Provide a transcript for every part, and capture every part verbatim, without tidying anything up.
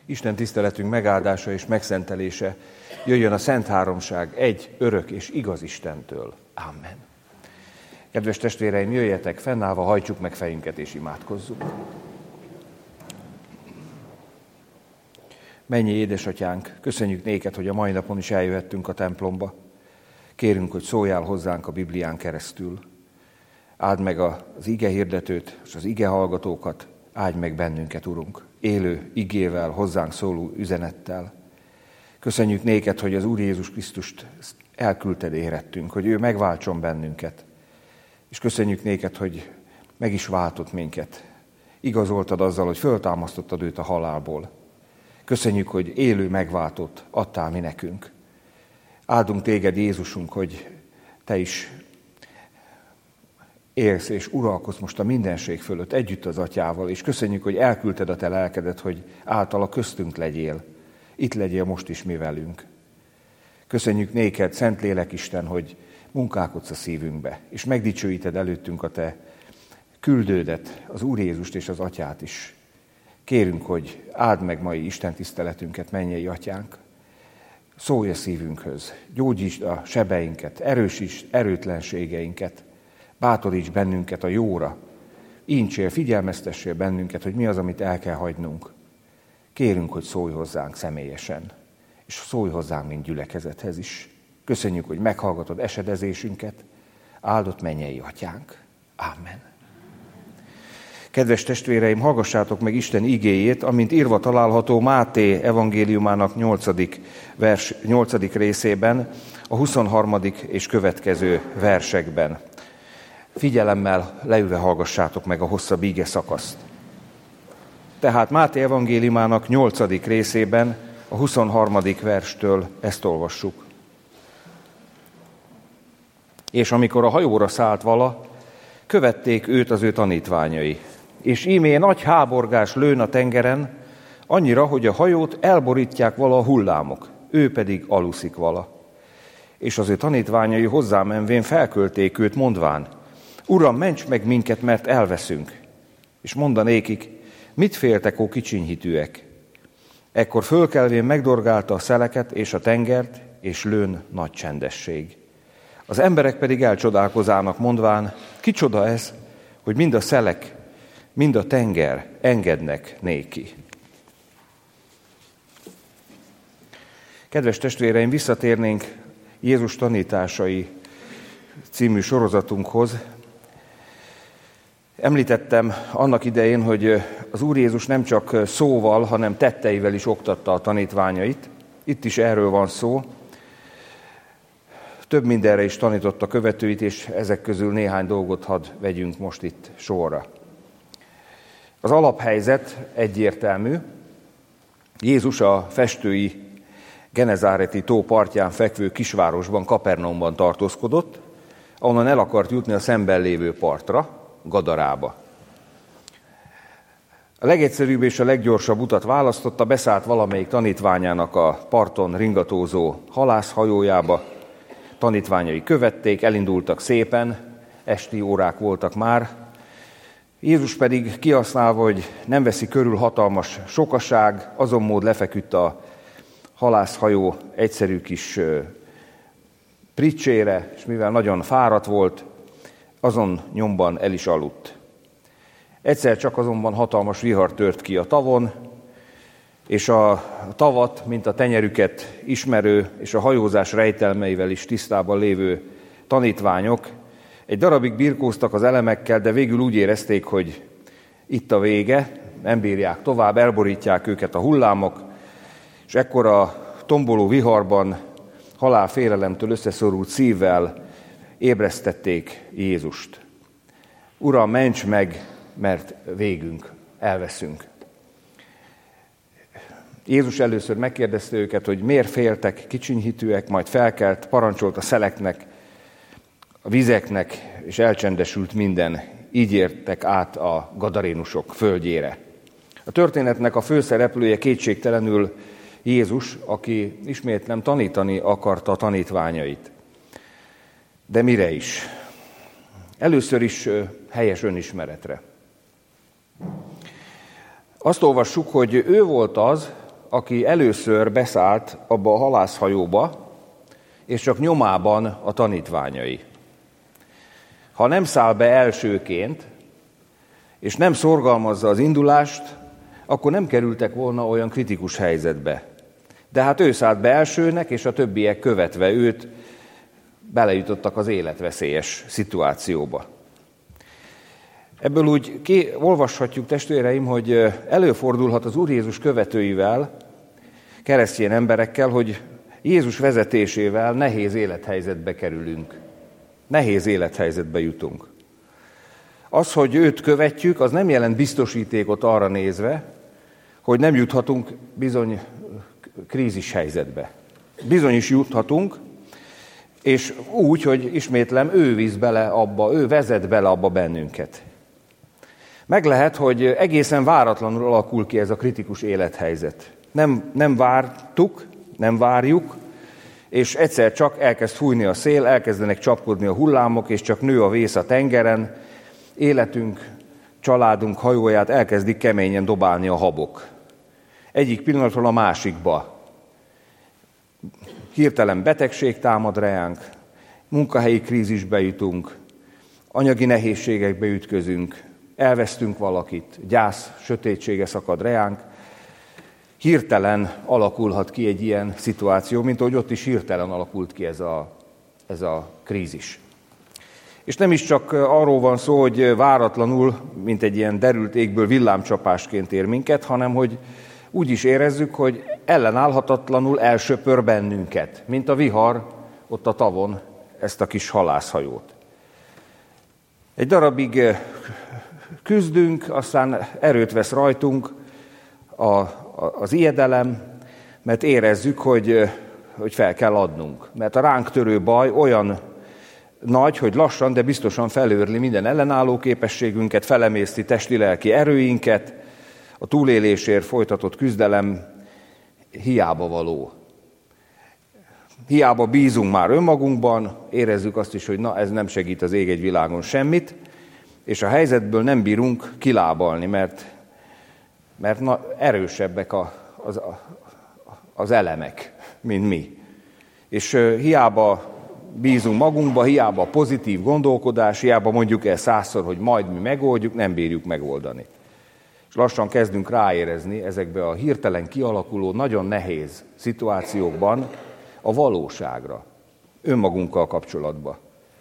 Isten tiszteletünk megáldása és megszentelése jöjjön a Szent Háromság egy örök és igaz Istentől. Amen. Kedves testvéreim, jöjjetek, fennállva hajtsuk meg fejünket és imádkozzunk. Mennyi édesatyánk, köszönjük néked, hogy a mai napon is eljöhettünk a templomba. Kérünk, hogy szóljál hozzánk a Biblián keresztül. Áld meg az ige hirdetőt és az ige hallgatókat, áldj meg bennünket, Urunk, élő igével, hozzánk szóló üzenettel. Köszönjük néked, hogy az Úr Jézus Krisztust elküldted érettünk, hogy ő megváltson bennünket. És köszönjük néked, hogy meg is váltott minket. Igazoltad azzal, hogy föltámasztottad őt a halálból. Köszönjük, hogy élő megváltót adtál mi nekünk. Áldunk téged, Jézusunk, hogy te is élsz és uralkodsz most a mindenség fölött együtt az Atyával, és köszönjük, hogy elküldted a te lelkedet, hogy általa köztünk legyél. Itt legyél most is mi velünk. Köszönjük néked, Szentlélek Isten, hogy munkálkodsz a szívünkbe, és megdicsőíted előttünk a te küldődet, az Úr Jézust és az Atyát is. Kérünk, hogy áld meg mai Isten tiszteletünket, mennyei Atyánk. Szólj a szívünkhöz, gyógyítsd a sebeinket, erősítsd erőtlenségeinket, bátoríts bennünket a jóra, incsél, figyelmeztessél bennünket, hogy mi az, amit el kell hagynunk. Kérünk, hogy szólj hozzánk személyesen, és szólj hozzánk, mint gyülekezethez is. Köszönjük, hogy meghallgatod esedezésünket, áldott mennyei Atyánk. Ámen. Kedves testvéreim, hallgassátok meg Isten igéjét, amint írva található Máté evangéliumának nyolcadik, vers, nyolcadik részében, a huszonharmadik és következő versekben. Figyelemmel leülve hallgassátok meg a hosszabb íge szakaszt. Tehát Máté evangéliumának nyolcadik részében, a huszonharmadik verstől ezt olvassuk. És amikor a hajóra szállt vala, követték őt az ő tanítványai. És íme nagy háborgás lőn a tengeren, annyira, hogy a hajót elborítják vala a hullámok, ő pedig aluszik vala. És az ő tanítványai hozzámenvén felkölték őt, mondván: Uram, ments meg minket, mert elveszünk. És mondanékik: mit féltek, ó kicsinyhitűek? Ekkor fölkelvén megdorgálta a szeleket és a tengert, és lőn nagy csendesség. Az emberek pedig elcsodálkozának, mondván: kicsoda ez, hogy mind a szelek, mind a tenger engednek néki. Kedves testvéreim, visszatérnénk Jézus tanításai című sorozatunkhoz. Említettem annak idején, hogy az Úr Jézus nem csak szóval, hanem tetteivel is oktatta a tanítványait. Itt is erről van szó. Több mindenre is tanította követőit, és ezek közül néhány dolgot hadd vegyünk most itt sorra. Az alaphelyzet egyértelmű. Jézus a festői Genezáreti tó partján fekvő kisvárosban, Kapernaumban tartózkodott, ahonnan el akart jutni a szemben lévő partra, Gadarába. A legegyszerűbb és a leggyorsabb utat választotta, beszállt valamelyik tanítványának a parton ringatózó halászhajójába, tanítványai követték, elindultak szépen, esti órák voltak már. Jézus pedig kihasználva, hogy nem veszi körül hatalmas sokaság, azon mód lefeküdt a halászhajó egyszerű kis pricsére, és mivel nagyon fáradt volt, azon nyomban el is aludt. Egyszer csak azonban hatalmas vihar tört ki a tavon, és a tavat, mint a tenyerüket ismerő és a hajózás rejtelmeivel is tisztában lévő tanítványok egy darabig birkóztak az elemekkel, de végül úgy érezték, hogy itt a vége, nem bírják tovább, elborítják őket a hullámok, és ekkor a tomboló viharban halálfélelemtől összeszorult szívvel ébresztették Jézust. Uram, ments meg, mert végünk, elveszünk. Jézus először megkérdezte őket, hogy miért féltek, kicsinyhitűek, majd felkelt, parancsolt a szeleknek, a vizeknek, és elcsendesült minden. Így értek át a gadarénusok földjére. A történetnek a főszereplője kétségtelenül Jézus, aki ismétlem tanítani akarta a tanítványait. De mire is? Először is helyes önismeretre. Azt olvassuk, hogy ő volt az, aki először beszállt abba a halászhajóba, és csak nyomában a tanítványai. Ha nem száll be elsőként, és nem szorgalmazza az indulást, akkor nem kerültek volna olyan kritikus helyzetbe. De hát ő szállt be elsőnek, és a többiek követve őt belejutottak az életveszélyes szituációba. Ebből úgy ki, olvashatjuk, testvéreim, hogy előfordulhat az Úr Jézus követőivel, keresztény emberekkel, hogy Jézus vezetésével nehéz élethelyzetbe kerülünk. Nehéz élethelyzetbe jutunk. Az, hogy őt követjük, az nem jelent biztosítékot arra nézve, hogy nem juthatunk bizony krízis helyzetbe. Bizony is juthatunk, és úgy, hogy ismétlem, ő visz bele abba, ő vezet bele abba bennünket. Meg lehet, hogy egészen váratlanul alakul ki ez a kritikus élethelyzet. Nem, nem vártuk, nem várjuk, és egyszer csak elkezd fújni a szél, elkezdenek csapkodni a hullámok, és csak nő a vész a tengeren, életünk, családunk hajóját elkezdik keményen dobálni a habok. Egyik pillanatról a másikba. Hirtelen betegség támad reánk, munkahelyi krízisbe jutunk, anyagi nehézségekbe ütközünk, elvesztünk valakit, gyász, sötétsége szakad reánk. Hirtelen alakulhat ki egy ilyen szituáció, mint ahogy ott is hirtelen alakult ki ez a, ez a krízis. És nem is csak arról van szó, hogy váratlanul, mint egy ilyen derült égből villámcsapásként ér minket, hanem hogy úgy is érezzük, hogy ellenállhatatlanul elsöpör bennünket, mint a vihar ott a tavon ezt a kis halászhajót. Egy darabig küzdünk, aztán erőt vesz rajtunk a, a, az ijedelem, mert érezzük, hogy, hogy fel kell adnunk. Mert a ránk törő baj olyan nagy, hogy lassan, de biztosan felőrli minden ellenálló képességünket, felemészti testi-lelki erőinket, a túlélésért folytatott küzdelem hiába való. Hiába bízunk már önmagunkban, érezzük azt is, hogy na, ez nem segít az ég egy világon semmit, és a helyzetből nem bírunk kilábalni, mert, mert na, erősebbek a, az, az elemek, mint mi. És uh, hiába bízunk magunkba, hiába pozitív gondolkodás, hiába mondjuk el százszor, hogy majd mi megoldjuk, nem bírjuk megoldani. És lassan kezdünk ráérezni ezekbe a hirtelen kialakuló, nagyon nehéz szituációkban a valóságra, önmagunkkal kapcsolatban.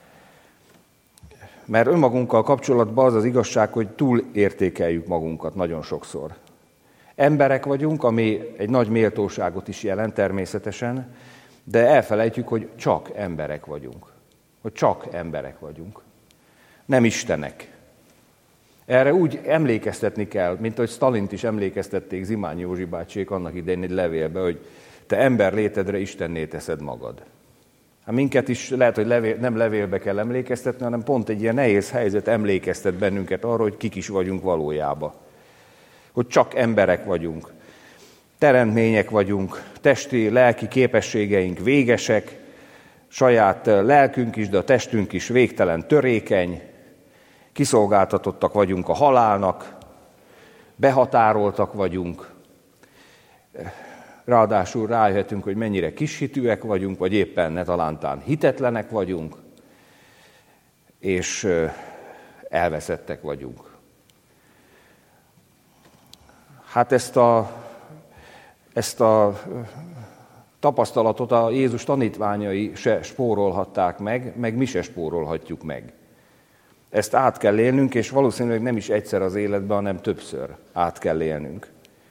Mert önmagunkkal kapcsolatban az az igazság, hogy túlértékeljük magunkat nagyon sokszor. Emberek vagyunk, ami egy nagy méltóságot is jelent természetesen, de elfelejtjük, hogy csak emberek vagyunk. Hogy csak emberek vagyunk. Nem istenek. Erre úgy emlékeztetni kell, mint ahogy Stalint is emlékeztették Zimányi Józsi bácsék annak idején egy levélbe, hogy te ember létedre Istenné teszed magad. Hát minket is lehet, hogy levél, nem levélbe kell emlékeztetni, hanem pont egy ilyen nehéz helyzet emlékeztet bennünket arra, hogy kik is vagyunk valójában. Hogy csak emberek vagyunk. Teremtmények vagyunk, testi, lelki képességeink végesek, saját lelkünk is, de a testünk is végtelen törékeny, kiszolgáltatottak vagyunk a halálnak, behatároltak vagyunk, ráadásul rájöhetünk, hogy mennyire kishitűek vagyunk, vagy éppen ne talántán hitetlenek vagyunk, és elveszettek vagyunk. Hát ezt a, ezt a tapasztalatot a Jézus tanítványai se spórolhatták meg, meg mi se spórolhatjuk meg. Ezt át kell élnünk, és valószínűleg nem is egyszer az életben, hanem többször át kell élnünk.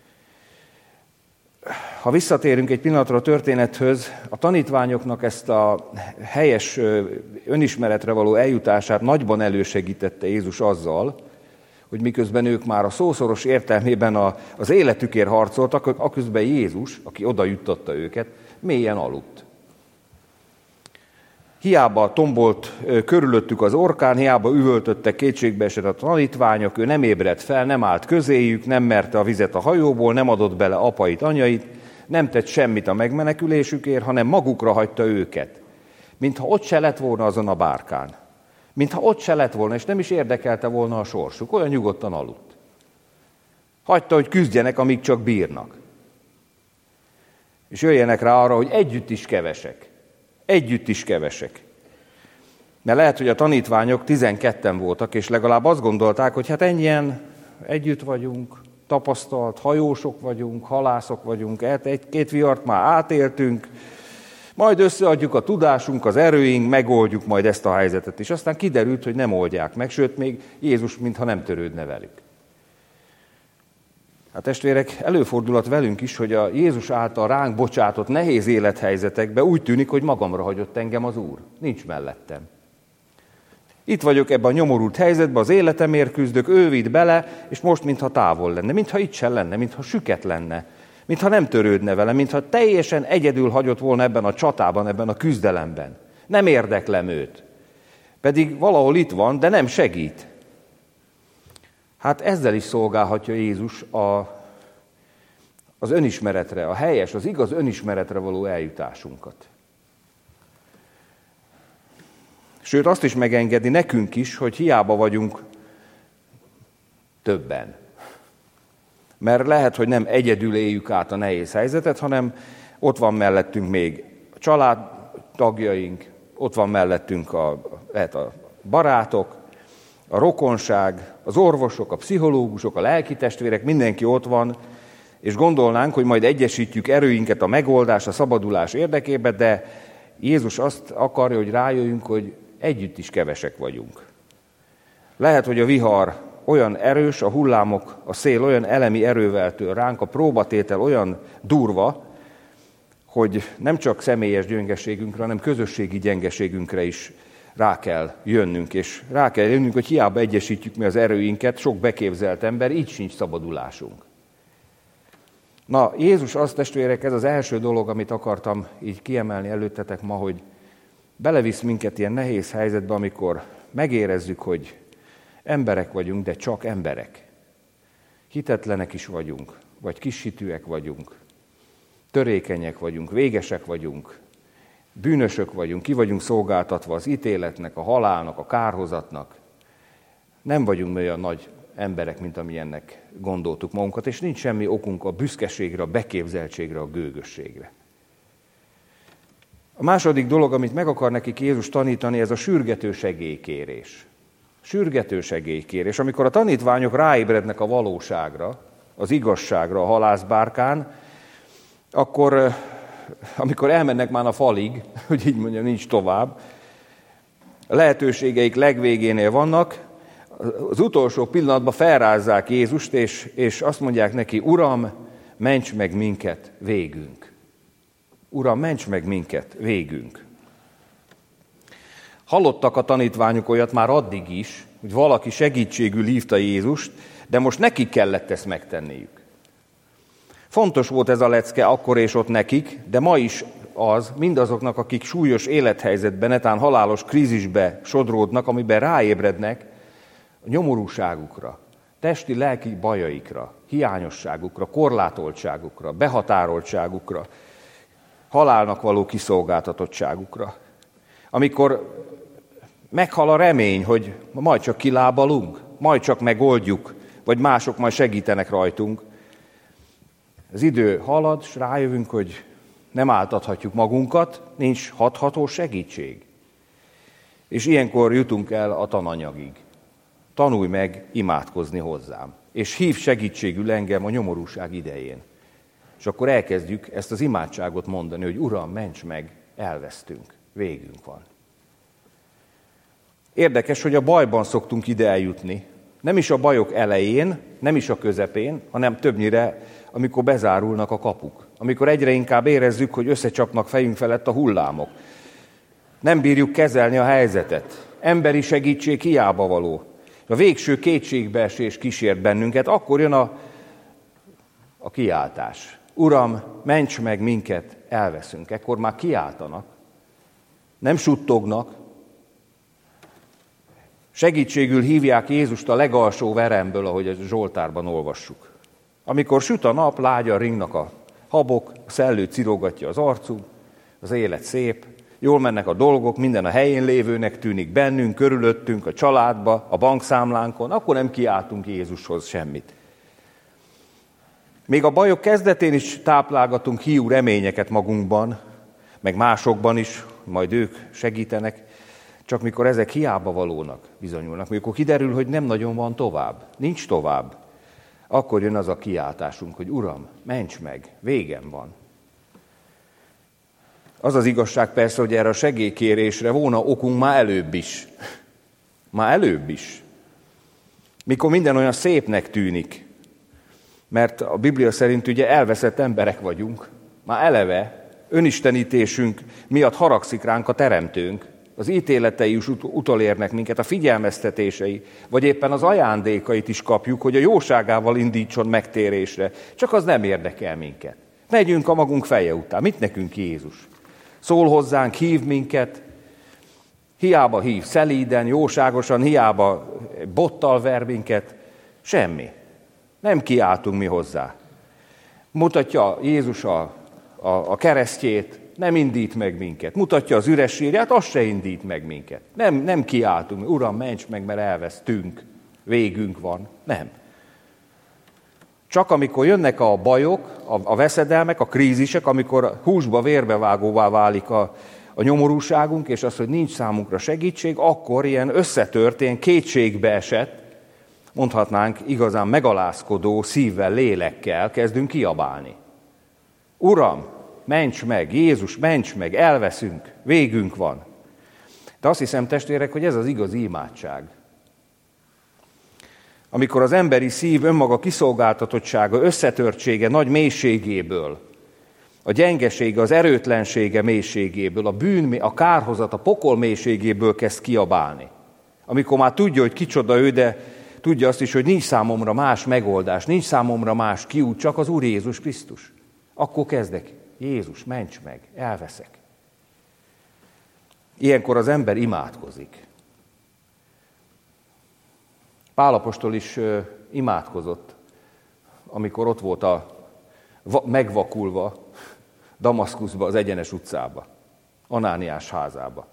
Ha visszatérünk egy pillanatra a történethöz, a tanítványoknak ezt a helyes önismeretre való eljutását nagyban elősegítette Jézus azzal, hogy miközben ők már a szószoros értelmében az életükért harcoltak, aközben Jézus, aki oda juttatta őket, mélyen aludt. Hiába tombolt körülöttük az orkán, hiába üvöltöttek kétségbeesett a tanítványok, ő nem ébredt fel, nem állt közéjük, nem merte a vizet a hajóból, nem adott bele apait, anyait, nem tett semmit a megmenekülésükért, hanem magukra hagyta őket. Mintha ott se lett volna azon a bárkán. Mintha ott se lett volna, és nem is érdekelte volna a sorsuk, olyan nyugodtan aludt. Hagyta, hogy küzdjenek, amíg csak bírnak. És jöjjenek rá arra, hogy együtt is kevesek. Együtt is kevesek. Mert lehet, hogy a tanítványok tizenketten voltak, és legalább azt gondolták, hogy hát ennyien együtt vagyunk, tapasztalt hajósok vagyunk, halászok vagyunk, egy-két vihart már átéltünk, majd összeadjuk a tudásunk, az erőink, megoldjuk majd ezt a helyzetet. És aztán kiderült, hogy nem oldják meg, sőt, még Jézus mintha nem törődne velük. Hát testvérek, előfordulhat velünk is, hogy a Jézus által ránk bocsátott nehéz élethelyzetekben úgy tűnik, hogy magamra hagyott engem az Úr. Nincs mellettem. Itt vagyok ebben a nyomorult helyzetben, az életemért küzdök, ő vitt bele, és most mintha távol lenne, mintha itt sem lenne, mintha süket lenne, mintha nem törődne vele, mintha teljesen egyedül hagyott volna ebben a csatában, ebben a küzdelemben. Nem érdeklem őt. Pedig valahol itt van, de nem segít. Hát ezzel is szolgálhatja Jézus a, az önismeretre, a helyes, az igaz önismeretre való eljutásunkat. Sőt, azt is megengedi nekünk is, hogy hiába vagyunk többen. Mert lehet, hogy nem egyedül éljük át a nehéz helyzetet, hanem ott van mellettünk még a családtagjaink, ott van mellettünk a, lehet a barátok, a rokonság, az orvosok, a pszichológusok, a lelkitestvérek, mindenki ott van, és gondolnánk, hogy majd egyesítjük erőinket a megoldás, a szabadulás érdekében, de Jézus azt akarja, hogy rájöjjünk, hogy együtt is kevesek vagyunk. Lehet, hogy a vihar olyan erős, a hullámok, a szél olyan elemi erővel tör ránk, a próbatétel olyan durva, hogy nem csak személyes gyengeségünkre, hanem közösségi gyengeségünkre is rá kell jönnünk, és rá kell jönnünk, hogy hiába egyesítjük mi az erőinket, sok beképzelt ember, így sincs szabadulásunk. Na, Jézus azt, testvérek, ez az első dolog, amit akartam így kiemelni előttetek ma, hogy belevisz minket ilyen nehéz helyzetbe, amikor megérezzük, hogy emberek vagyunk, de csak emberek. Hitetlenek is vagyunk, vagy kishitűek vagyunk, törékenyek vagyunk, végesek vagyunk, bűnösök vagyunk, ki vagyunk szolgáltatva az ítéletnek, a halálnak, a kárhozatnak. Nem vagyunk olyan nagy emberek, mint amilyennek gondoltuk magunkat, és nincs semmi okunk a büszkeségre, a beképzeltségre, a gőgösségre. A második dolog, amit meg akar nekik Jézus tanítani, ez a sürgető segélykérés. Sürgető segélykérés. Amikor a tanítványok ráébrednek a valóságra, az igazságra a halászbárkán, akkor, amikor elmennek már a falig, hogy így mondjam, nincs tovább, a lehetőségeik legvégénél vannak, az utolsó pillanatban felrázzák Jézust, és, és azt mondják neki, Uram, ments meg minket, végünk. Uram, ments meg minket, végünk. Hallottak a tanítványok olyat már addig is, hogy valaki segítségül hívta Jézust, de most nekik kellett ezt megtenniük. Fontos volt ez a lecke akkor és ott nekik, de ma is az mindazoknak, akik súlyos élethelyzetben, netán halálos krízisbe sodródnak, amiben ráébrednek a nyomorúságukra, testi, lelki bajaikra, hiányosságukra, korlátoltságukra, behatároltságukra, halálnak való kiszolgáltatottságukra. Amikor meghal a remény, hogy majd csak kilábalunk, majd csak megoldjuk, vagy mások majd segítenek rajtunk. Az idő halad, és rájövünk, hogy nem áltathatjuk magunkat, nincs hatható segítség. És ilyenkor jutunk el a tananyagig. Tanulj meg imádkozni hozzám, és hív segítségül engem a nyomorúság idején. És akkor elkezdjük ezt az imádságot mondani, hogy Uram, ments meg, elvesztünk, végünk van. Érdekes, hogy a bajban szoktunk ide eljutni. Nem is a bajok elején, nem is a közepén, hanem többnyire, amikor bezárulnak a kapuk. Amikor egyre inkább érezzük, hogy összecsapnak fejünk felett a hullámok. Nem bírjuk kezelni a helyzetet. Emberi segítség hiába való. A végső kétségbeesés kísért bennünket, akkor jön a, a kiáltás. Uram, ments meg minket, elveszünk. Ekkor már kiáltanak. Nem suttognak. Segítségül hívják Jézust a legalsó veremből, ahogy a Zsoltárban olvassuk. Amikor süt a nap, lágyan ringnak a habok, a szellő cirogatja az arcú, az élet szép, jól mennek a dolgok, minden a helyén lévőnek tűnik bennünk, körülöttünk, a családba, a bankszámlánkon, akkor nem kiáltunk Jézushoz semmit. Még a bajok kezdetén is táplálgatunk hiú reményeket magunkban, meg másokban is, majd ők segítenek, csak mikor ezek hiába valónak bizonyulnak, mikor kiderül, hogy nem nagyon van tovább, nincs tovább, akkor jön az a kiáltásunk, hogy Uram, ments meg, végem van. Az az igazság persze, hogy erre a segélykérésre volna okunk már előbb is. Már előbb is. Mikor minden olyan szépnek tűnik, mert a Biblia szerint ugye elveszett emberek vagyunk, már eleve önistenítésünk miatt haragszik ránk a Teremtőnk, az ítéletei is ut- utolérnek minket, a figyelmeztetései, vagy éppen az ajándékait is kapjuk, hogy a jóságával indítson megtérésre, csak az nem érdekel minket. Megyünk a magunk feje után, mit nekünk Jézus? Szól hozzánk, hív minket, hiába hív szelíden, jóságosan, hiába bottal ver minket, semmi. Nem kiáltunk mi hozzá. Mutatja Jézus a, a, a keresztjét, nem indít meg minket. Mutatja az üres sírját, az se indít meg minket. Nem, nem kiáltunk, Uram, ments meg, mert elvesztünk, végünk van. Nem. Csak amikor jönnek a bajok, a, a veszedelmek, a krízisek, amikor húsba, vérbevágóvá válik a, a nyomorúságunk, és az, hogy nincs számunkra segítség, akkor ilyen összetört, ilyen kétségbe esett, mondhatnánk igazán megalázkodó szívvel, lélekkel kezdünk kiabálni. Uram, ments meg, Jézus, ments meg, elveszünk, végünk van. De azt hiszem, testvérek, hogy ez az igazi imádság. Amikor az emberi szív önmaga kiszolgáltatottsága, összetörtsége nagy mélységéből, a gyengesége, az erőtlensége mélységéből, a bűn, a kárhozat, a pokol mélységéből kezd kiabálni. Amikor már tudja, hogy kicsoda ő, de tudja azt is, hogy nincs számomra más megoldás, nincs számomra más kiút, csak az Úr Jézus Krisztus. Akkor kezdek, Jézus, ments meg, elveszek. Ilyenkor az ember imádkozik. Pál apostol is uh, imádkozott, amikor ott volt a va- megvakulva Damaszkuszba, az Egyenes utcába, Anániás házába.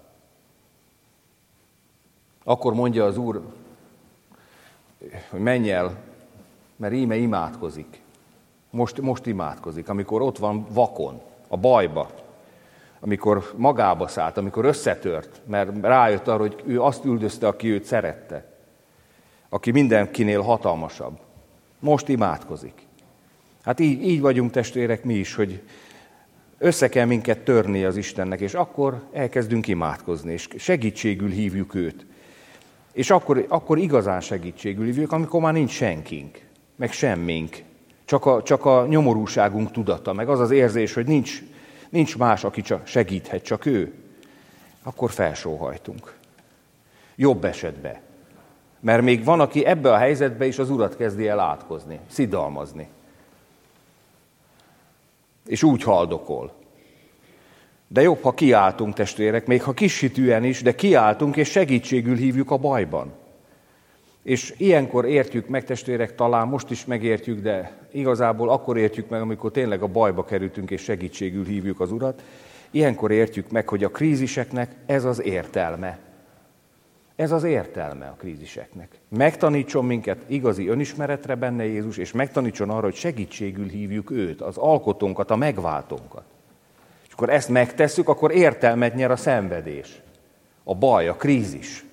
Akkor mondja az Úr, hogy menj el, mert íme imádkozik. Most, most imádkozik, amikor ott van vakon, a bajba, amikor magába szállt, amikor összetört, mert rájött arra, hogy ő azt üldözte, aki őt szerette, aki mindenkinél hatalmasabb. Most imádkozik. Hát így, így vagyunk testvérek mi is, hogy össze kell minket törni az Istennek, és akkor elkezdünk imádkozni, és segítségül hívjuk őt. És akkor, akkor igazán segítségül hívjuk, amikor már nincs senkink, meg semmink. Csak a, csak a nyomorúságunk tudata, meg az az érzés, hogy nincs, nincs más, aki csak segíthet, csak ő. Akkor felsóhajtunk. Jobb esetben. Mert még van, aki ebbe a helyzetbe is az Urat kezdi el átkozni, szidalmazni. És úgy haldokol. De jobb, ha kiáltunk, testvérek, még ha kishitűen is, de kiáltunk, és segítségül hívjuk a bajban. És ilyenkor értjük meg, testvérek, talán most is megértjük, de igazából akkor értjük meg, amikor tényleg a bajba kerültünk, és segítségül hívjuk az Urat. Ilyenkor értjük meg, hogy a kríziseknek ez az értelme. Ez az értelme a kríziseknek. Megtanítson minket igazi önismeretre benne Jézus, és megtanítson arra, hogy segítségül hívjuk őt, az alkotónkat, a megváltónkat. És akkor ezt megtesszük, akkor értelmet nyer a szenvedés, a baj, a krízis.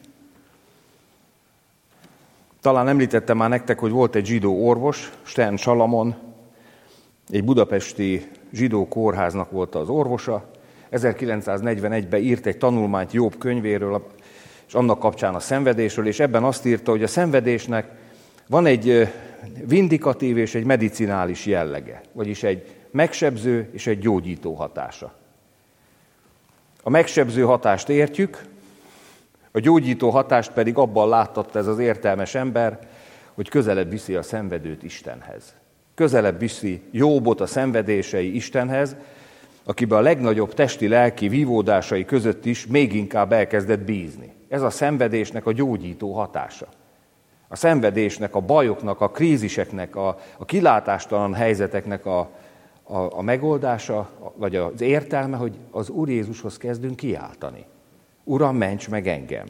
Talán említettem már nektek, hogy volt egy zsidó orvos, Stern Salamon, egy budapesti zsidó kórháznak volt az orvosa. ezerkilencszáznegyvenegyben írt egy tanulmányt Jobb könyvéről, és annak kapcsán a szenvedésről, és ebben azt írta, hogy a szenvedésnek van egy vindikatív és egy medicinális jellege, vagyis egy megsebző és egy gyógyító hatása. A megsebző hatást értjük, a gyógyító hatást pedig abban láttatta ez az értelmes ember, hogy közelebb viszi a szenvedőt Istenhez. Közelebb viszi Jóbot a szenvedései Istenhez, akiben a legnagyobb testi-lelki vívódásai között is még inkább elkezdett bízni. Ez a szenvedésnek a gyógyító hatása. A szenvedésnek, a bajoknak, a kríziseknek, a, a kilátástalan helyzeteknek a, a, a megoldása, vagy az értelme, hogy az Úr Jézushoz kezdünk kiáltani. Uram, ments meg engem!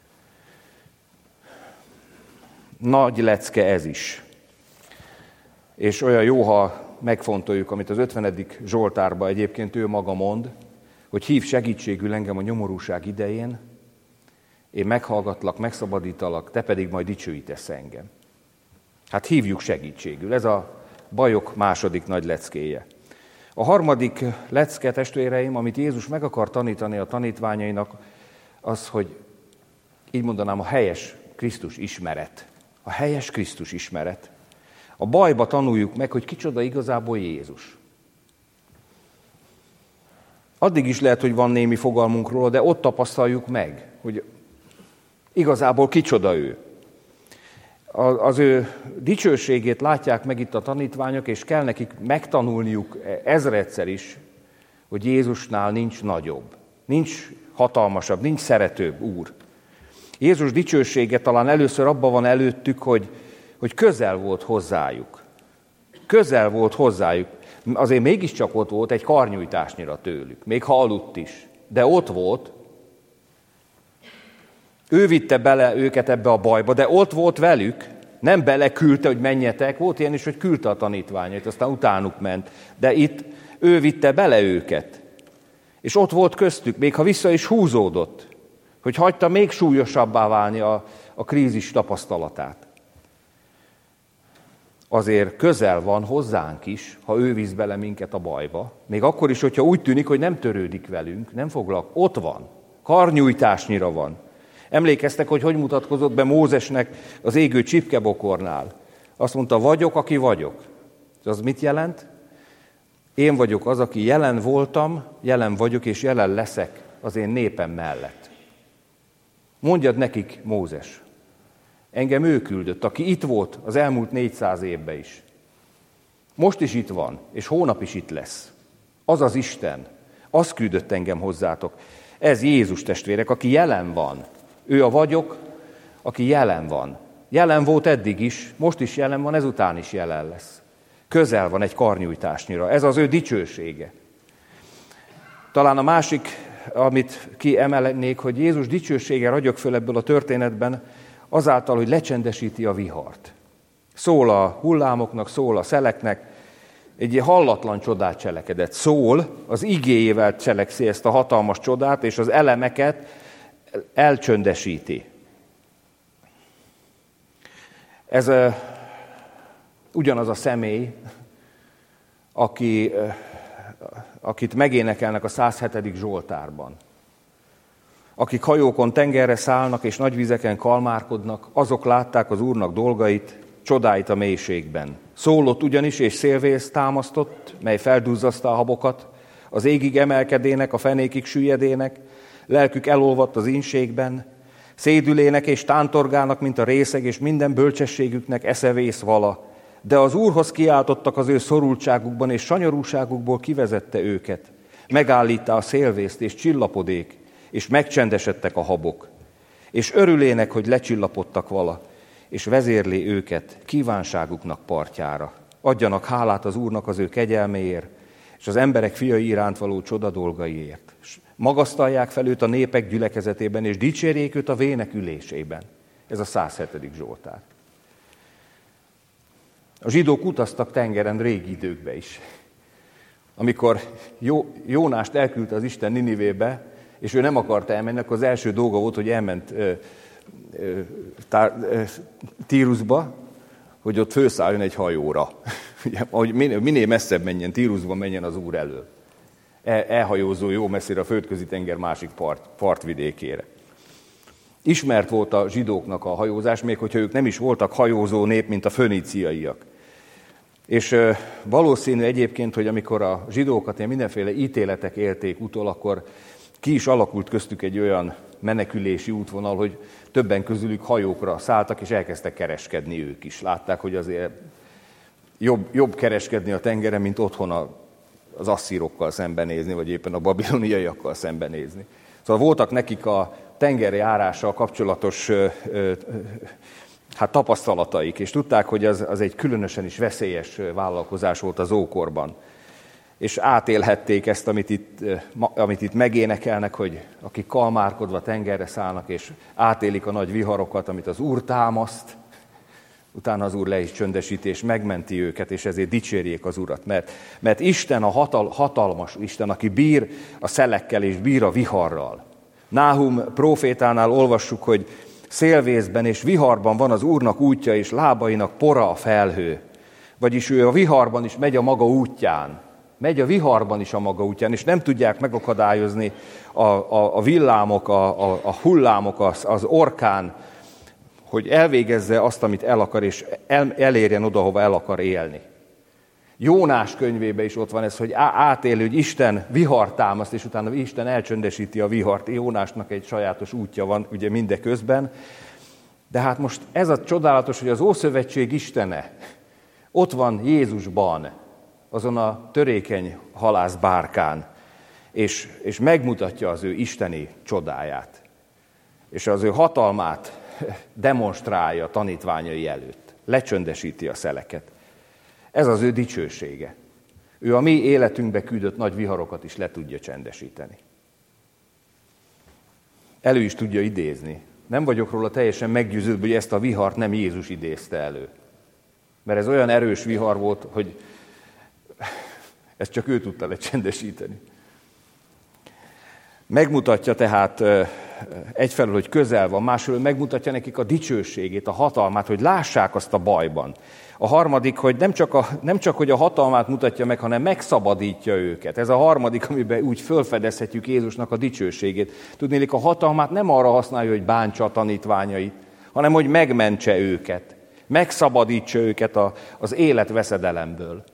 Nagy lecke ez is. És olyan jó, ha megfontoljuk, amit az ötvenedik Zsoltárban egyébként ő maga mond, hogy hív segítségül engem a nyomorúság idején, én meghallgatlak, megszabadítalak, te pedig majd dicsőítesz engem. Hát hívjuk segítségül, ez a bajok második nagy leckéje. A harmadik lecke, testvéreim, amit Jézus meg akar tanítani a tanítványainak, az, hogy így mondanám, a helyes Krisztus ismeret. A helyes Krisztus ismeret. A bajba tanuljuk meg, hogy kicsoda igazából Jézus. Addig is lehet, hogy van némi fogalmunk róla, de ott tapasztaljuk meg, hogy igazából kicsoda ő. Az ő dicsőségét látják meg itt a tanítványok, és kell nekik megtanulniuk ezredszer is, hogy Jézusnál nincs nagyobb, nincs hatalmasabb, nincs szeretőbb Úr. Jézus dicsősége talán először abban van előttük, hogy, hogy közel volt hozzájuk. Közel volt hozzájuk. Azért mégiscsak ott volt egy karnyújtásnyira tőlük, még ha aludt is. De ott volt. Ő vitte bele őket ebbe a bajba, de ott volt velük. Nem beleküldte, hogy menjetek. Volt ilyen is, hogy küldte a tanítványait, aztán utánuk ment. De itt ő vitte bele őket. És ott volt köztük, még ha vissza is húzódott, hogy hagyta még súlyosabbá válni a, a krízis tapasztalatát. Azért közel van hozzánk is, ha ő visz bele minket a bajba. Még akkor is, hogyha úgy tűnik, hogy nem törődik velünk, nem foglalk, ott van, karnyújtásnyira van. Emlékeztek, hogy hogy mutatkozott be Mózesnek az égő csipkebokornál. Azt mondta, vagyok, aki vagyok. Az mit jelent? Én vagyok az, aki jelen voltam, jelen vagyok, és jelen leszek az én népem mellett. Mondjad nekik, Mózes, engem ő küldött, aki itt volt az elmúlt négyszáz évben is. Most is itt van, és hónap is itt lesz. Az az Isten, az küldött engem hozzátok. Ez Jézus, testvérek, aki jelen van. Ő a vagyok, aki jelen van. Jelen volt eddig is, most is jelen van, ezután is jelen lesz. Közel van egy karnyújtásnyira. Ez az ő dicsősége. Talán a másik, amit kiemelnék, hogy Jézus dicsősége ragyog föl ebből a történetben, azáltal, hogy lecsendesíti a vihart. Szól a hullámoknak, szól a szeleknek, egy hallatlan csodát cselekedett. Szól, az igéjével cselekszi ezt a hatalmas csodát, és az elemeket elcsöndesíti. Ez uh, ugyanaz a személy, aki, uh, akit megénekelnek a száz hetedik Zsoltárban. Akik hajókon tengerre szállnak és nagy vizeken kalmárkodnak, azok látták az Úrnak dolgait, csodáit a mélységben. Szólott ugyanis, és szélvész támasztott, mely felduzzaszta a habokat, az égig emelkedének, a fenékig süllyedének, lelkük elolvadt az ínségben, szédülének és tántorgának, mint a részeg, és minden bölcsességüknek eszevész vala. De az Úrhoz kiáltottak az ő szorultságukban, és sanyarúságukból kivezette őket. Megállítta a szélvészt, és csillapodék, és megcsendesedtek a habok. És örülének, hogy lecsillapodtak vala, és vezérli őket kívánságuknak partjára. Adjanak hálát az Úrnak az ő kegyelméért, és az emberek fiai iránt való csoda dolgaiért. És magasztalják fel őt a népek gyülekezetében, és dicsérjék őt a vének ülésében. Ez a száz hetedik Zsoltár. A zsidók utaztak tengeren régi időkbe is. Amikor Jó, Jónást elküldte az Isten Ninivébe, és ő nem akarta elmenni, akkor az első dolga volt, hogy elment ö, ö, tár, ö, Tírusba, hogy ott fölszálljon egy hajóra. Hogy minél, minél messzebb menjen, Tírusba menjen az Úr elől. El, elhajózó jó messzire a földközi tenger másik part, partvidékére. Ismert volt a zsidóknak a hajózás, még hogyha ők nem is voltak hajózó nép, mint a föníciaiak. És ö, valószínű egyébként, hogy amikor a zsidókat ilyen mindenféle ítéletek élték utol, akkor ki is alakult köztük egy olyan menekülési útvonal, hogy többen közülük hajókra szálltak, és elkezdtek kereskedni ők is. Látták, hogy azért jobb, jobb kereskedni a tengeren, mint otthon a, az asszírokkal szembenézni, vagy éppen a babiloniaiakkal szembenézni. Szóval voltak nekik a tengeri járással kapcsolatos ö, ö, hát tapasztalataik, és tudták, hogy az, az egy különösen is veszélyes vállalkozás volt az ókorban. És átélhették ezt, amit itt, amit itt megénekelnek, hogy akik kalmárkodva tengerre szállnak, és átélik a nagy viharokat, amit az Úr támaszt, Utána az Úr le is csöndesíti, és megmenti őket, és ezért dicsérjék az Urat. Mert, mert Isten a hatal, hatalmas Isten, aki bír a szelekkel és bír a viharral. Náhum prófétánál olvassuk, hogy szélvészben és viharban van az Úrnak útja, és lábainak pora a felhő. Vagyis ő a viharban is megy a maga útján. Megy a viharban is a maga útján, és nem tudják megakadályozni a, a, a villámok, a, a, a hullámok, az, az orkán, hogy elvégezze azt, amit el akar, és el, elérjen oda, hova el akar élni. Jónás könyvében is ott van ez, hogy átél, hogy Isten vihart támaszt, és utána Isten elcsöndesíti a vihart. Jónásnak egy sajátos útja van, ugye mindeközben. De hát most ez a csodálatos, hogy az Ószövetség Istene ott van Jézusban, azon a törékeny halászbárkán, és, és megmutatja az ő isteni csodáját. És az ő hatalmát demonstrálja a tanítványai előtt. Lecsöndesíti a szeleket. Ez az ő dicsősége. Ő a mi életünkbe küldött nagy viharokat is le tudja csendesíteni. Elő is tudja idézni. Nem vagyok róla teljesen meggyőződve, hogy ezt a vihart nem Jézus idézte elő. Mert ez olyan erős vihar volt, hogy ezt csak ő tudta lecsendesíteni. Megmutatja tehát egyfelől, hogy közel van, másfelől megmutatja nekik a dicsőségét, a hatalmát, hogy lássák azt a bajban. A harmadik, hogy nem csak, a, nem csak hogy a hatalmát mutatja meg, hanem megszabadítja őket. Ez a harmadik, amiben úgy felfedezhetjük Jézusnak a dicsőségét. Tudnélik, a hatalmát nem arra használja, hogy bántsa a tanítványait, hanem hogy megmentse őket, megszabadítsa őket a, az élet veszedelemből.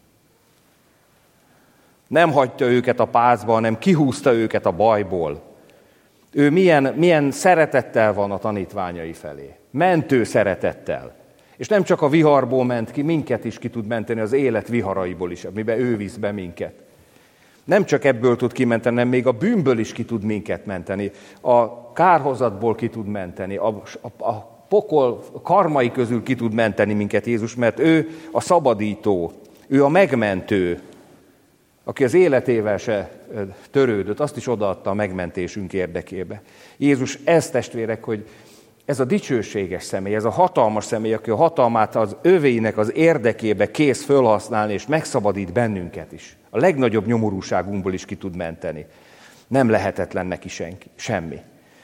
Nem hagyta őket a pácba, hanem kihúzta őket a bajból. Ő milyen, milyen szeretettel van a tanítványai felé. Mentő szeretettel. És nem csak a viharból ment ki, minket is ki tud menteni, az élet viharaiból is, amiben ő visz be minket. Nem csak ebből tud kimenteni, hanem még a bűnből is ki tud minket menteni. A kárhozatból ki tud menteni, a, a, a pokol karmai közül ki tud menteni minket Jézus, mert ő a szabadító, ő a megmentő, aki az életével se törődött, azt is odaadta a megmentésünk érdekébe. Jézus, ez testvérek, hogy ez a dicsőséges személy, ez a hatalmas személy, aki a hatalmát az övéinek az érdekébe kész fölhasználni, és megszabadít bennünket is. A legnagyobb nyomorúságunkból is ki tud menteni. Nem lehetetlen neki senki, semmi.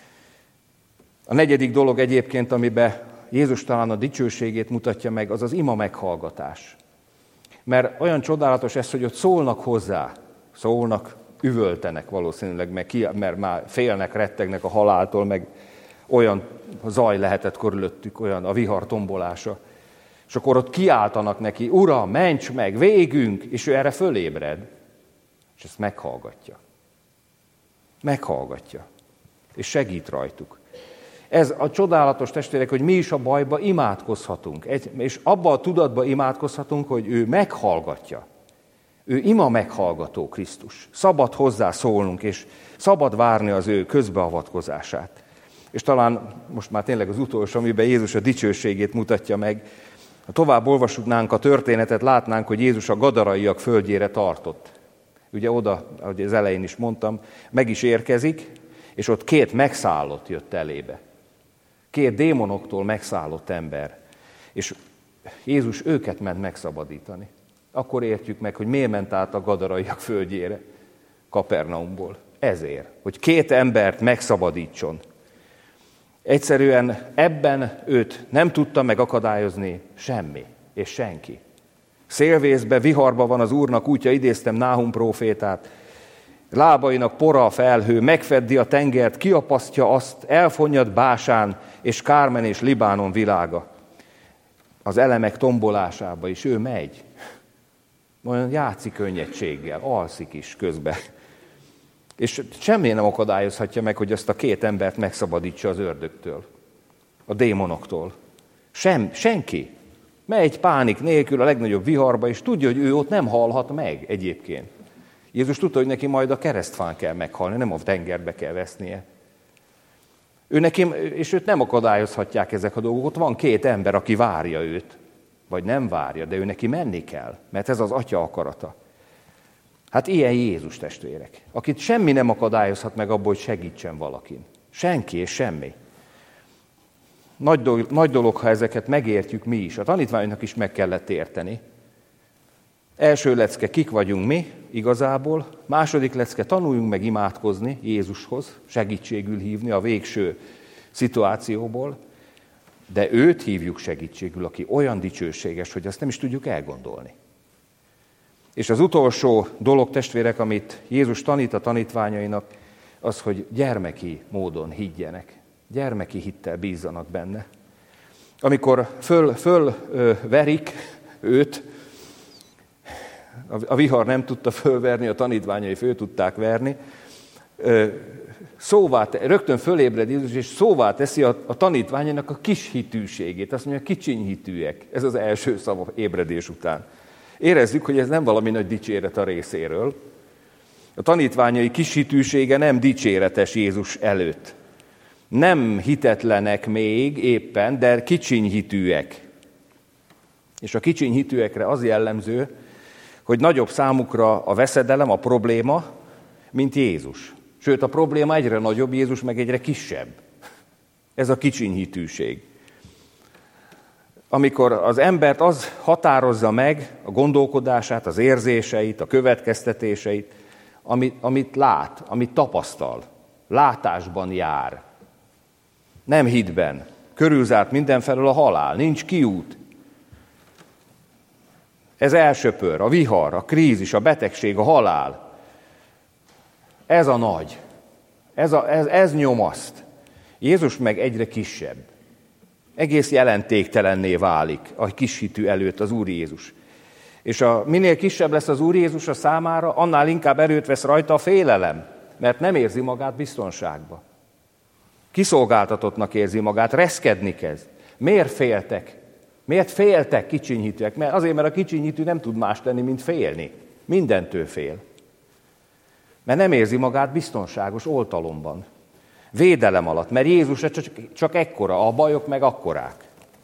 A negyedik dolog egyébként, amiben Jézus talán a dicsőségét mutatja meg, az az ima meghallgatás. Mert olyan csodálatos ez, hogy ott szólnak hozzá, szólnak, üvöltenek valószínűleg, meg ki, mert már félnek, rettegnek a haláltól, meg olyan zaj lehetett körülöttük, olyan a vihar tombolása. És akkor ott kiáltanak neki, Uram, ments meg, végünk, és ő erre fölébred, és ezt meghallgatja. Meghallgatja, és segít rajtuk. Ez a csodálatos testvérek, hogy mi is a bajba imádkozhatunk, és abban a tudatban imádkozhatunk, hogy ő meghallgatja. Ő ima meghallgató Krisztus. Szabad hozzá szólnunk, és szabad várni az ő közbeavatkozását. És talán most már tényleg az utolsó, amiben Jézus a dicsőségét mutatja meg. Ha tovább olvasnánk a történetet, látnánk, hogy Jézus a gadaraiak földjére tartott. Ugye oda, ahogy az elején is mondtam, meg is érkezik, és ott két megszállott jött elébe. Két démonoktól megszállott ember. És Jézus őket ment megszabadítani. Akkor értjük meg, hogy miért ment át a gadaraiak földjére, Kapernaumból. Ezért, hogy két embert megszabadítson. Egyszerűen ebben őt nem tudta megakadályozni semmi és senki. Szélvészbe, viharba van az Úrnak útja, idéztem Náhum prófétát, lábainak pora a felhő, megfeddi a tengert, kiapasztja azt, elfonnyad Básán és Kármen és Libánon világa. Az elemek tombolásába is ő megy. Olyan játszik könnyedséggel, alszik is közben. És semmi nem akadályozhatja meg, hogy azt a két embert megszabadítsa az ördögtől, a démonoktól. Sem, senki. Megy pánik nélkül a legnagyobb viharba, és tudja, hogy ő ott nem halhat meg egyébként. Jézus tudta, hogy neki majd a keresztfán kell meghalni, nem a tengerbe kell vesznie. Ő neki, és őt nem akadályozhatják ezek a dolgok. Ott van két ember, aki várja őt, vagy nem várja, de ő neki menni kell, mert ez az Atya akarata. Hát ilyen Jézus, testvérek, akit semmi nem akadályozhat meg abból, hogy segítsen valakin. Senki és semmi. Nagy dolog, nagy dolog, ha ezeket megértjük mi is. A tanítványoknak is meg kellett érteni. Első lecke, kik vagyunk mi igazából. Második lecke, tanuljunk meg imádkozni Jézushoz, segítségül hívni a végső szituációból. De őt hívjuk segítségül, aki olyan dicsőséges, hogy azt nem is tudjuk elgondolni. És az utolsó dolog, testvérek, amit Jézus tanít a tanítványainak, az, hogy gyermeki módon higgyenek. Gyermeki hittel bízzanak benne. Amikor föl, föl ö, verik őt, a, a vihar nem tudta fölverni, a tanítványai föl tudták verni, ö, szóvá, rögtön fölébred Jézus, és szóvá teszi a, a tanítványainak a kis hitűségét. Azt mondja, kicsiny hitűek. Ez az első szava ébredés után. Érezzük, hogy ez nem valami nagy dicséret a részéről. A tanítványai kis hitűsége nem dicséretes Jézus előtt. Nem hitetlenek még éppen, de kicsiny hitűek. És a kicsiny hitűekre az jellemző, hogy nagyobb számukra a veszedelem, a probléma, mint Jézus. Sőt, a probléma egyre nagyobb, Jézus meg egyre kisebb. Ez a kicsiny hitűség. Amikor az embert az határozza meg, a gondolkodását, az érzéseit, a következtetéseit, amit, amit lát, amit tapasztal, látásban jár. Nem hitben. Körülzárt mindenfelől a halál, nincs kiút. Ez elsöpör, a vihar, a krízis, a betegség, a halál. Ez a nagy. Ez, a, ez, ez nyomaszt. Jézus meg egyre kisebb. Egész jelentéktelenné válik a kis hitű előtt az Úr Jézus. És a, minél kisebb lesz az Úr Jézus a számára, annál inkább erőt vesz rajta a félelem, mert nem érzi magát biztonságba. Kiszolgáltatottnak érzi magát, reszkedni kezd. Miért féltek? Miért féltek kicsinyhitűek? Mert azért, mert a kicsinyhitű nem tud más tenni, mint félni. Mindentől fél. Mert nem érzi magát biztonságos oltalomban. Védelem alatt, mert Jézus csak, csak ekkora, a bajok meg akkorák.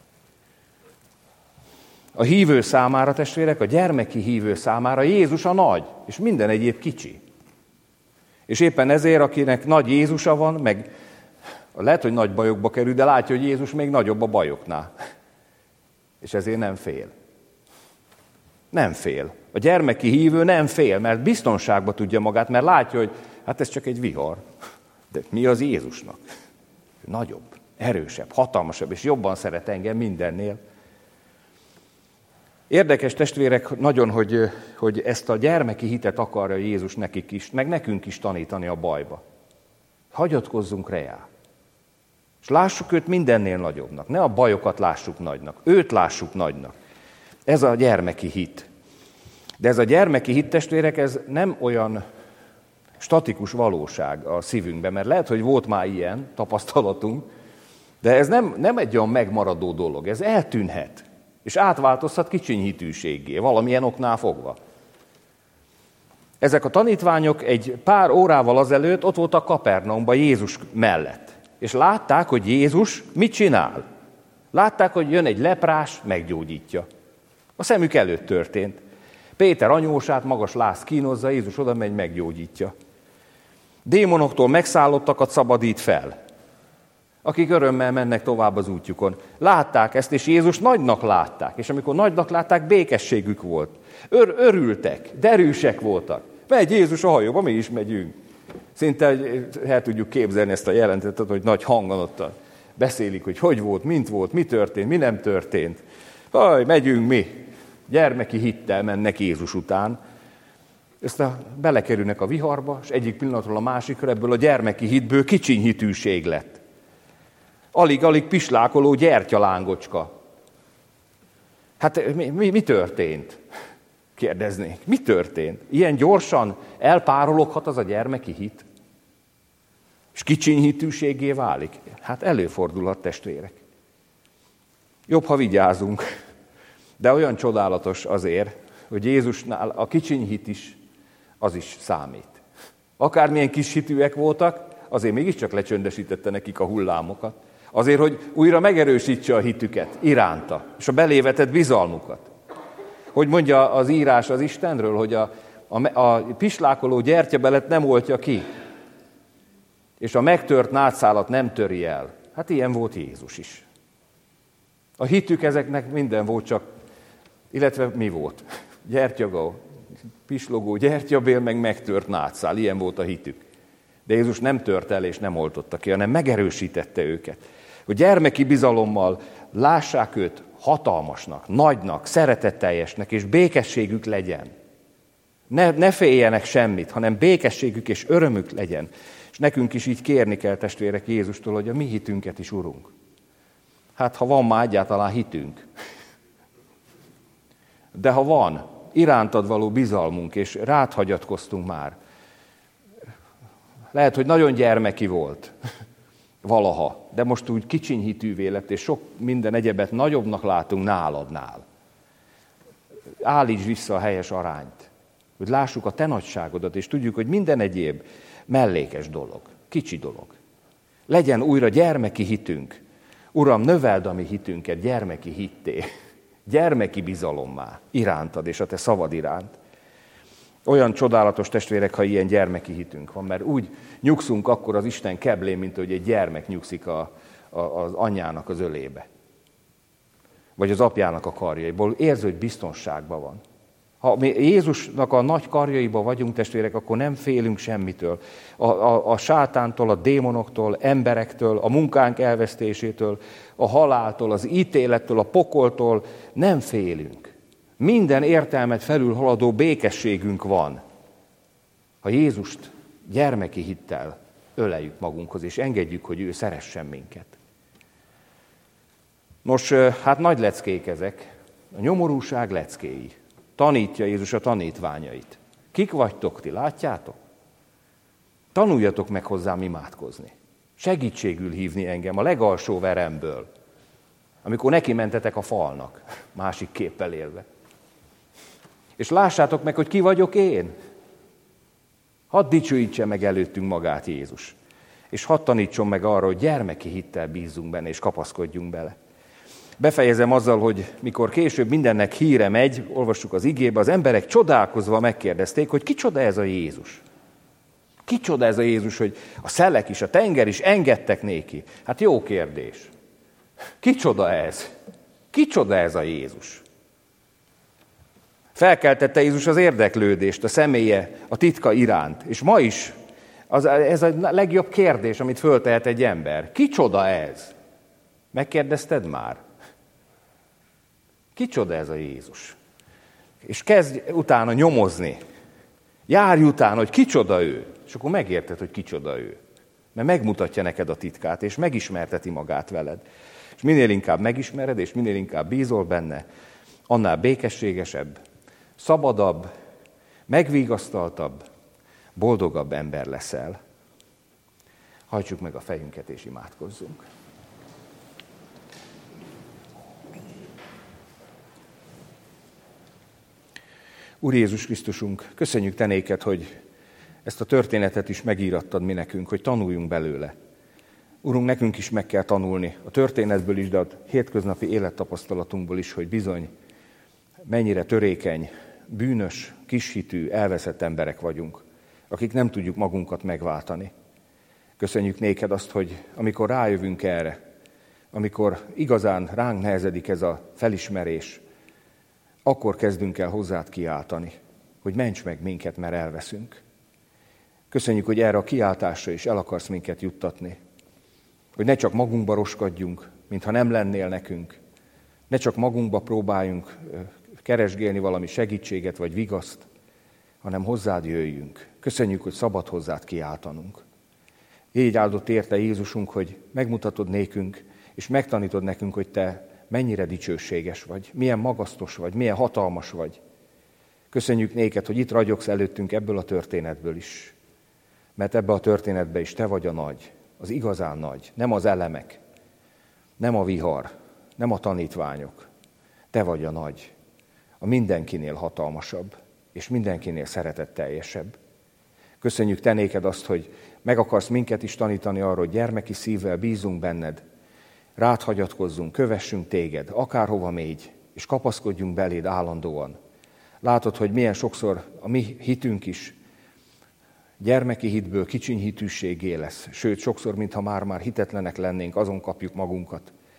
A hívő számára, testvérek, a gyermeki hívő számára Jézus a nagy, és minden egyéb kicsi. És éppen ezért, akinek nagy Jézusa van, meg lehet, hogy nagy bajokba kerül, de látja, hogy Jézus még nagyobb a bajoknál. És ezért nem fél. Nem fél. A gyermeki hívő nem fél, mert biztonságba tudja magát, mert látja, hogy hát ez csak egy vihar. De mi az Jézusnak? Nagyobb, erősebb, hatalmasabb, és jobban szeret engem mindennél. Érdekes, testvérek, nagyon, hogy, hogy ezt a gyermeki hitet akarja Jézus nekik is, meg nekünk is tanítani a bajba. Hagyatkozzunk rá. És lássuk őt mindennél nagyobbnak. Ne a bajokat lássuk nagynak, őt lássuk nagynak. Ez a gyermeki hit. De ez a gyermeki hit, testvérek, ez nem olyan statikus valóság a szívünkben, mert lehet, hogy volt már ilyen tapasztalatunk, de ez nem, nem egy olyan megmaradó dolog, ez eltűnhet, és átváltozhat kicsiny hitűséggé, valamilyen oknál fogva. Ezek a tanítványok egy pár órával azelőtt ott voltak Kapernaumban Jézus mellett, és látták, hogy Jézus mit csinál. Látták, hogy jön egy leprás, meggyógyítja. A szemük előtt történt. Péter anyósát magas láz kínozza, Jézus oda megy, meggyógyítja. Démonoktól megszállottakat szabadít fel, akik örömmel mennek tovább az útjukon. Látták ezt, és Jézus nagynak látták, és amikor nagynak látták, békességük volt. Ör- örültek, derűsek voltak. Megy Jézus a hajóba, mi is megyünk. Szinte el tudjuk képzelni ezt a jelentetet, hogy nagy hangon ott beszélik, hogy hogy volt, mint volt, mi történt, mi nem történt. Haj, megyünk mi. Gyermeki hittel mennek Jézus után. Aztán belekerülnek a viharba, és egyik pillanatról a másikra ebből a gyermeki hitből kicsiny hitűség lett. Alig-alig pislákoló gyertyalángocska. Hát mi, mi, mi történt? Kérdeznék. Mi történt? Ilyen gyorsan elpárologhat az a gyermeki hit? És kicsiny hitűségé válik? Hát előfordulhat, testvérek. Jobb, ha vigyázunk. De olyan csodálatos azért, hogy Jézusnál a kicsiny hit is, az is számít. Akármilyen kis hitűek voltak, azért mégiscsak lecsöndesítette nekik a hullámokat. Azért, hogy újra megerősítse a hitüket iránta, és a belévetett bizalmukat. Hogy mondja az írás az Istenről, hogy a, a, a pislákoló gyertyabelet nem oltja ki, és a megtört nádszálat nem töri el. Hát ilyen volt Jézus is. A hitük ezeknek minden volt, csak, illetve mi volt? Gyertyaga, pislogó gyertyabél, meg megtört nátszál, ilyen volt a hitük. De Jézus nem tört el és nem oltotta ki, hanem megerősítette őket. Hogy gyermeki bizalommal lássák őt hatalmasnak, nagynak, szeretetteljesnek, és békességük legyen. Ne, ne féljenek semmit, hanem békességük és örömük legyen. És nekünk is így kérni kell, testvérek, Jézustól, hogy a mi hitünket is, Urunk. Hát, ha van már egyáltalán hitünk. De ha van, irántad való bizalmunk, és rád hagyatkoztunk már. Lehet, hogy nagyon gyermeki volt valaha, de most úgy kicsiny hitűvé lett, és sok minden egyebet nagyobbnak látunk náladnál. Állítsd vissza a helyes arányt, hogy lássuk a te nagyságodat, és tudjuk, hogy minden egyéb mellékes dolog, kicsi dolog. Legyen újra gyermeki hitünk. Uram, növeld a mi hitünket gyermeki hitté, gyermeki bizalommá irántad, és a te szavad iránt. Olyan csodálatos, testvérek, ha ilyen gyermeki hitünk van, mert úgy nyugszunk akkor az Isten keblén, mint hogy egy gyermek nyugszik a, a, az anyjának az ölébe. Vagy az apjának a karjaiból. Érzi, hogy biztonságban van. Ha mi Jézusnak a nagy karjaiba vagyunk, testvérek, akkor nem félünk semmitől. A, a, a sátántól, a démonoktól, emberektől, a munkánk elvesztésétől, a haláltól, az ítélettől, a pokoltól nem félünk. Minden értelmet felülhaladó békességünk van, ha Jézust gyermeki hittel öleljük magunkhoz, és engedjük, hogy ő szeressen minket. Nos, hát nagy leckék ezek, a nyomorúság leckéi. Tanítja Jézus a tanítványait. Kik vagytok ti, látjátok? Tanuljatok meg hozzám imádkozni. Segítségül hívni engem a legalsó veremből, amikor neki mentetek a falnak, másik képpel élve. És lássátok meg, hogy ki vagyok én. Hadd dicsőítse meg előttünk magát Jézus. És hadd tanítson meg arra, hogy gyermeki hittel bízzunk benne, és kapaszkodjunk bele. Befejezem azzal, hogy mikor később mindennek híre megy, olvassuk az igébe, az emberek csodálkozva megkérdezték, hogy kicsoda ez a Jézus. Kicsoda ez a Jézus, hogy a szelek is, a tenger is engedtek néki. Hát jó kérdés. Kicsoda ez? Kicsoda ez a Jézus? Felkeltette Jézus az érdeklődést, a személye, a titka iránt. És ma is az, ez a legjobb kérdés, amit föltehet egy ember. Kicsoda ez? Megkérdezted már? Kicsoda ez a Jézus? És kezdj utána nyomozni. Járj utána, hogy kicsoda ő. És akkor megérted, hogy kicsoda ő. Mert megmutatja neked a titkát, és megismerteti magát veled. És minél inkább megismered, és minél inkább bízol benne, annál békességesebb, szabadabb, megvigasztaltabb, boldogabb ember leszel. Hajtsuk meg a fejünket, és imádkozzunk. Úr Jézus Krisztusunk, köszönjük te néked, hogy ezt a történetet is megírattad mi nekünk, hogy tanuljunk belőle. Urunk, nekünk is meg kell tanulni a történetből is, de a hétköznapi élettapasztalatunkból is, hogy bizony mennyire törékeny, bűnös, kishitű, elveszett emberek vagyunk, akik nem tudjuk magunkat megváltani. Köszönjük néked azt, hogy amikor rájövünk erre, amikor igazán ránk nehezedik ez a felismerés, akkor kezdünk el hozzád kiáltani, hogy ments meg minket, mert elveszünk. Köszönjük, hogy erre a kiáltásra is el akarsz minket juttatni. Hogy ne csak magunkba roskadjunk, mintha nem lennél nekünk. Ne csak magunkba próbáljunk keresgélni valami segítséget vagy vigaszt, hanem hozzád jöjjünk. Köszönjük, hogy szabad hozzád kiáltanunk. Így áldott érte Jézusunk, hogy megmutatod nékünk, és megtanítod nekünk, hogy te mennyire dicsőséges vagy, milyen magasztos vagy, milyen hatalmas vagy. Köszönjük néked, hogy itt ragyogsz előttünk ebből a történetből is. Mert ebbe a történetbe is te vagy a nagy, az igazán nagy, nem az elemek, nem a vihar, nem a tanítványok. Te vagy a nagy, a mindenkinél hatalmasabb, és mindenkinél szeretetteljesebb. Köszönjük te néked azt, hogy meg akarsz minket is tanítani arra, hogy gyermeki szívvel bízunk benned, rád hagyatkozzunk, kövessünk téged, akárhova mégy, és kapaszkodjunk beléd állandóan. Látod, hogy milyen sokszor a mi hitünk is gyermeki hitből kicsiny hitűségé lesz, sőt, sokszor, mintha már-már hitetlenek lennénk, azon kapjuk magunkat.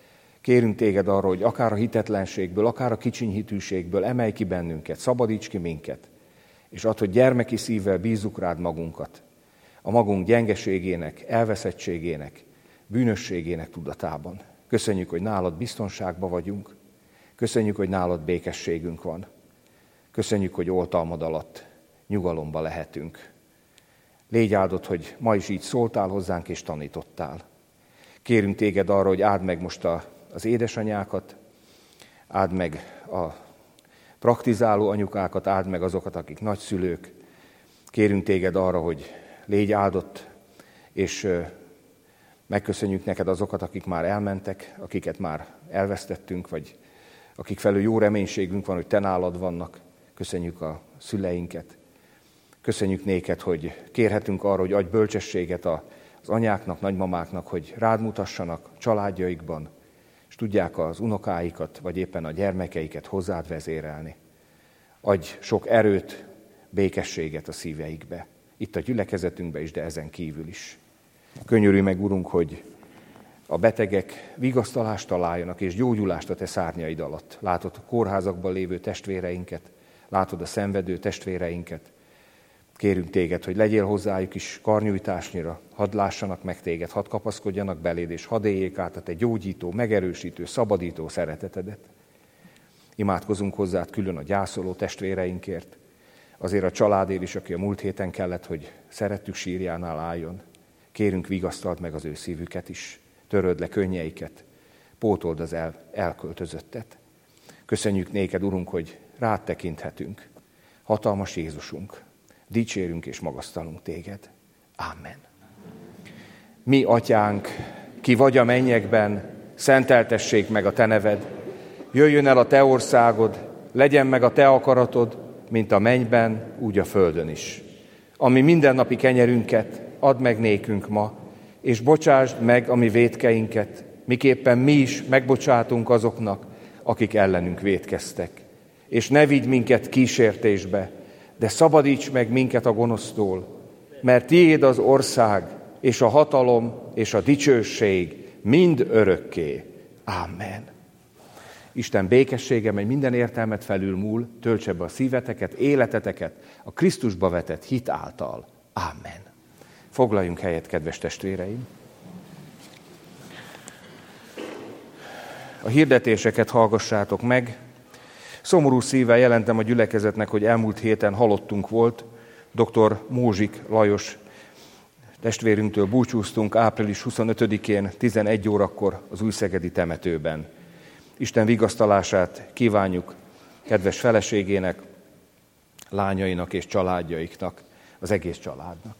Kérünk téged arra, hogy akár a hitetlenségből, akár a kicsiny hitűségből emelj ki bennünket, szabadíts ki minket, és add, hogy gyermeki szívvel bízzuk rád magunkat, a magunk gyengeségének, elveszettségének, bűnösségének tudatában. Köszönjük, hogy nálad biztonságban vagyunk, köszönjük, hogy nálad békességünk van, köszönjük, hogy oltalmad alatt nyugalomba lehetünk. Légy áldott, hogy ma is így szóltál hozzánk és tanítottál. Kérünk téged arra, hogy áld meg most a, az édesanyákat, áld meg a praktizáló anyukákat, áld meg azokat, akik nagyszülők. Kérünk téged arra, hogy légy áldott, és megköszönjük neked azokat, akik már elmentek, akiket már elvesztettünk, vagy akik felől jó reménységünk van, hogy te nálad vannak. Köszönjük a szüleinket. Köszönjük néked, hogy kérhetünk arra, hogy adj bölcsességet az anyáknak, nagymamáknak, hogy rád mutassanak családjaikban, és tudják az unokáikat, vagy éppen a gyermekeiket hozzád vezérelni. Adj sok erőt, békességet a szíveikbe. Itt a gyülekezetünkben is, de ezen kívül is. Könyörülj meg, Urunk, hogy a betegek vigasztalást találjanak, és gyógyulást a te szárnyaid alatt. Látod a kórházakban lévő testvéreinket, látod a szenvedő testvéreinket. Kérünk téged, hogy legyél hozzájuk is karnyújtásnyira, hadd lássanak meg téged, hadd kapaszkodjanak beléd, és hadd éljék át a te gyógyító, megerősítő, szabadító szeretetedet. Imádkozunk hozzád külön a gyászoló testvéreinkért, azért a családért is, aki a múlt héten kellett, hogy szerettük sírjánál álljon. Kérünk, vigasztald meg az ő szívüket is, töröd le könnyeiket, pótold az el, elköltözöttet. Köszönjük néked, Urunk, hogy rád tekinthetünk. Hatalmas Jézusunk, dicsérünk és magasztalunk téged. Amen. Mi, atyánk, ki vagy a mennyekben, szenteltessék meg a te neved. Jöjjön el a te országod, legyen meg a te akaratod, mint a mennyben, úgy a földön is. Ami mindennapi kenyerünket add meg nékünk ma, és bocsásd meg a mi vétkeinket, miképpen mi is megbocsátunk azoknak, akik ellenünk vétkeztek. És ne vigy minket kísértésbe, de szabadíts meg minket a gonosztól, mert tiéd az ország, és a hatalom, és a dicsőség mind örökké. Amen. Isten békessége, mely minden értelmet felülmúl, töltse be a szíveteket, életeteket a Krisztusba vetett hit által. Amen. Foglaljunk helyet, kedves testvéreim! A hirdetéseket hallgassátok meg. Szomorú szívvel jelentem a gyülekezetnek, hogy elmúlt héten halottunk volt. doktor Mózsik Lajos testvérünktől búcsúztunk április huszonötödikén tizenegy órakor az újszegedi temetőben. Isten vigasztalását kívánjuk kedves feleségének, lányainak és családjaiknak, az egész családnak.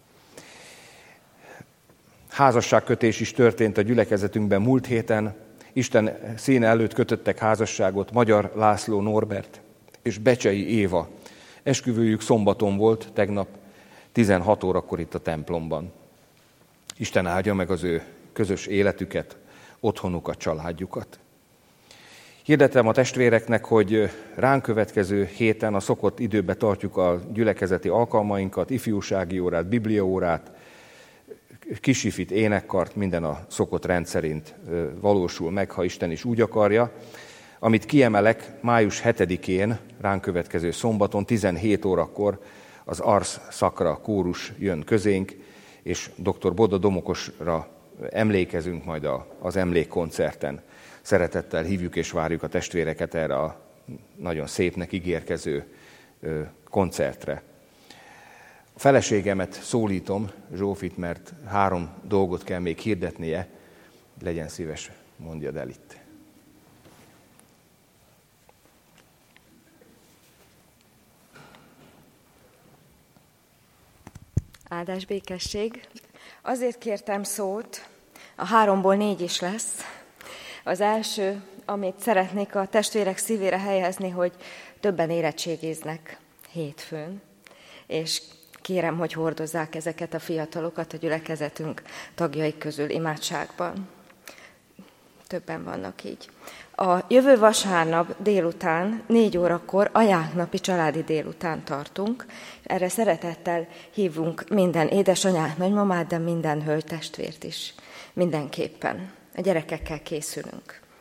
Házasságkötés is történt a gyülekezetünkben múlt héten. Isten színe előtt kötöttek házasságot Magyar László Norbert és Becsei Éva. Esküvőjük szombaton volt, tegnap tizenhat órakor itt a templomban. Isten áldja meg az ő közös életüket, otthonukat, családjukat. Hirdetem a testvéreknek, hogy ránk következő héten a szokott időbe tartjuk a gyülekezeti alkalmainkat, ifjúsági órát, bibliaórát, kisifit, énekkart, minden a szokott rendszerint valósul meg, ha Isten is úgy akarja. Amit kiemelek, május hetedikén, ránk következő szombaton, tizenhét órakor az Ars Sacra kórus jön közénk, és doktor Boda Domokosra emlékezünk majd az emlékkoncerten. Szeretettel hívjuk és várjuk a testvéreket erre a nagyon szépnek ígérkező koncertre. A feleségemet szólítom, Zsófit, mert három dolgot kell még hirdetnie, legyen szíves, mondjad el itt. Áldás, békesség. Azért kértem szót, a háromból négy is lesz. Az első, amit szeretnék a testvérek szívére helyezni, hogy többen érettségiznek hétfőn, és kérem, hogy hordozzák ezeket a fiatalokat a gyülekezetünk tagjai közül imádságban. Többen vannak így. A jövő vasárnap délután, négy órakor ajándéknapi családi délután tartunk. Erre szeretettel hívunk minden édesanyát, nagymamát, de minden hölgytestvért is. Mindenképpen. A gyerekekkel készülünk.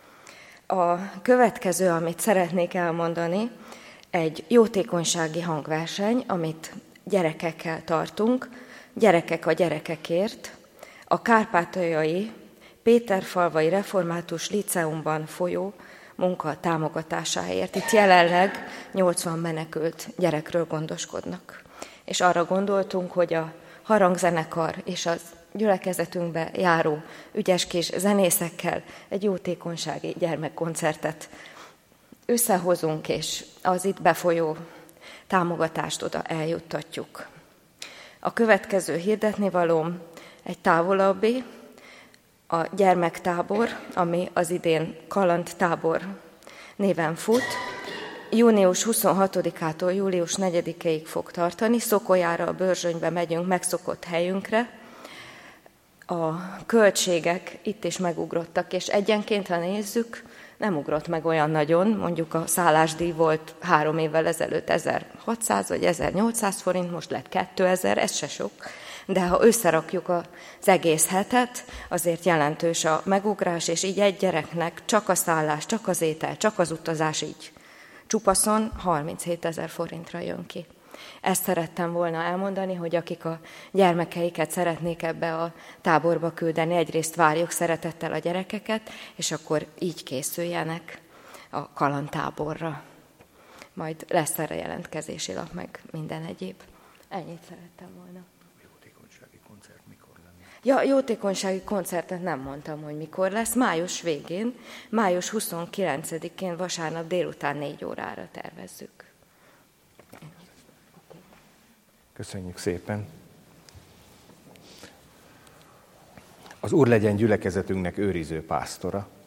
A következő, amit szeretnék elmondani, egy jótékonysági hangverseny, amit gyerekekkel tartunk, Gyerekek a gyerekekért, a kárpátaljai Péterfalvai Református Líceumban folyó munka támogatásáért. Itt jelenleg nyolcvan menekült gyerekről gondoskodnak. És arra gondoltunk, hogy a harangzenekar és az gyülekezetünkbe járó ügyes kis zenészekkel egy jótékonysági gyermekkoncertet összehozunk, és az itt befolyó támogatást oda eljuttatjuk. A következő hirdetnivalóm egy távolabbi, a gyermektábor, ami az idén kalandtábor néven fut. Június huszonhatodikától július negyedikéig fog tartani. Szokolyára, a Börzsönybe megyünk megszokott helyünkre. A költségek itt is megugrottak, és egyenként, ha nézzük, nem ugrott meg olyan nagyon, mondjuk a szállásdíj volt három évvel ezelőtt ezerhatszáz vagy ezernyolcszáz forint, most lett kétezer, ez se sok, de ha összerakjuk az egész hetet, azért jelentős a megugrás, és így egy gyereknek csak a szállás, csak az étel, csak az utazás így csupaszon harminchétezer forintra jön ki. Ezt szerettem volna elmondani, hogy akik a gyermekeiket szeretnék ebbe a táborba küldeni, egyrészt várjuk szeretettel a gyerekeket, és akkor így készüljenek a kalandtáborra. Majd lesz erre jelentkezési lap, meg minden egyéb. Ennyit szerettem volna. Jótékonysági koncert mikor lenne? Ja, jótékonysági koncertet nem mondtam, hogy mikor lesz. Május végén, május huszonkilencedikén vasárnap délután négy órára tervezzük. Köszönjük szépen. Az Úr legyen gyülekezetünknek őriző pásztora.